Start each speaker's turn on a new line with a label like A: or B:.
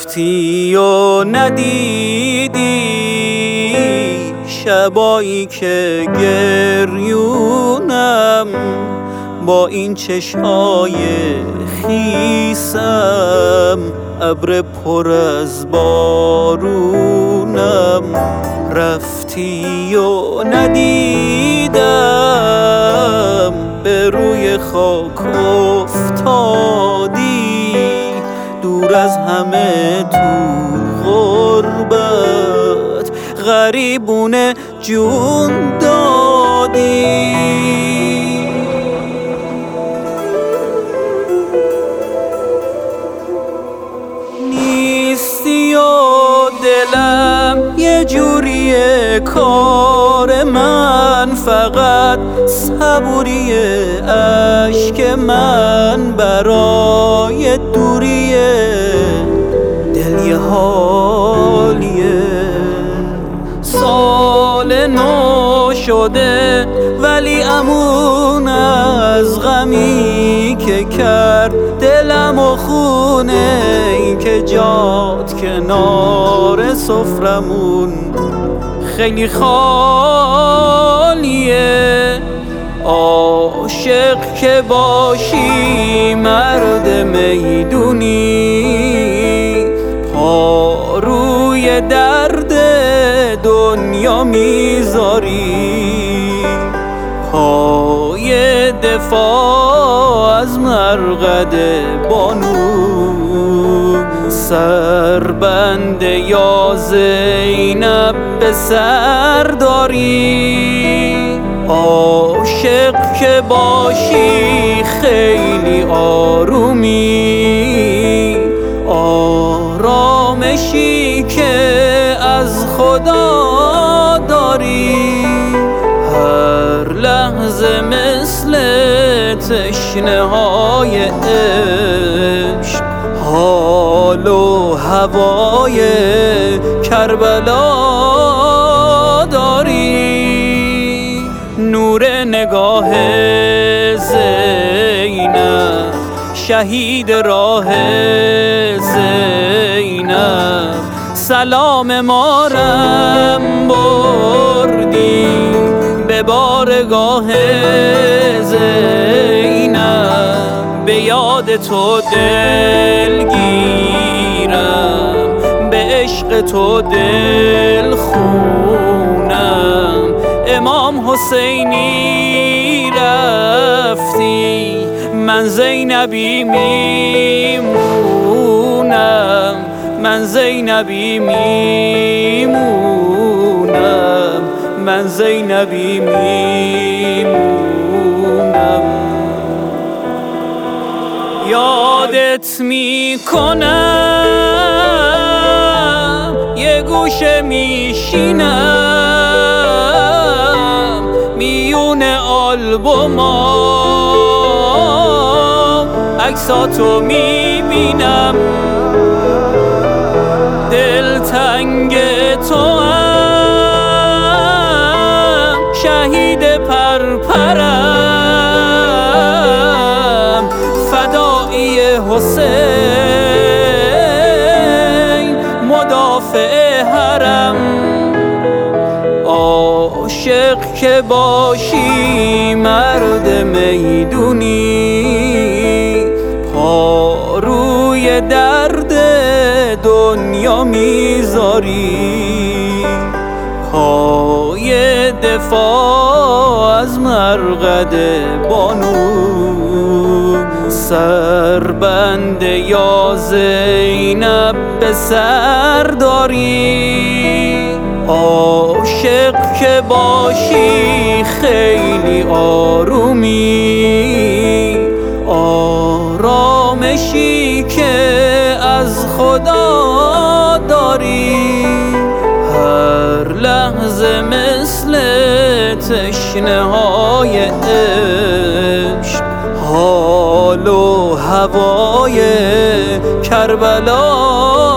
A: رفتی و ندیدی شبایی که گریونم با این چشمای خیسم، ابر پر از بارونم. رفتی و ندیدم به روی خاک افتادی، دور از همه تو غربت غریبونه جون دادی. نیستی و دلم یه جوریه، کار من فقط صبوریه، اشک من برای دوریه، دل یه حالیه. سال نو شده ولی امون از غمی که کرد دلم و خونه، این که جات کنار سفرمون خیلی خالیه. عاشق که باشی مرد میدونی، پا روی درد دنیا میذاری، پای دفاع از مرقد بانو، سربند یا زینب به سر داری. عاشق که باشی خیلی آرومی، آرامشی که از خدا داری، هر لحظه مثل تشنه های عشق، حال و هوای کربلا داری. نور نگاه زینب، شهید راه زینب، سلام مارم بردی به بارگاه زینب. به یاد تو دلگیرم، به عشق تو دل خونم. امام حسینی رفتی، من زینبی میمونم، من زینبی میمونم، من زینبی میمونم. یادت میکنم، یه گوشه میشینم، میون آلبوما عکساتو میبینم، دلتنگ تو هم، شهید پرپرم، فدایی حسین، مدافع حرم. عاشق که باشی مرد میدونی، پا روی درد دنیا میذاری، پای دفاع از مرقد بانو، سربند یا زینب به سر داری. عاشق که باشی خیلی آرومی، آرامشی که از خدا داری، هر لحظه مثل تشنه های عشق، حال و هوای کربلا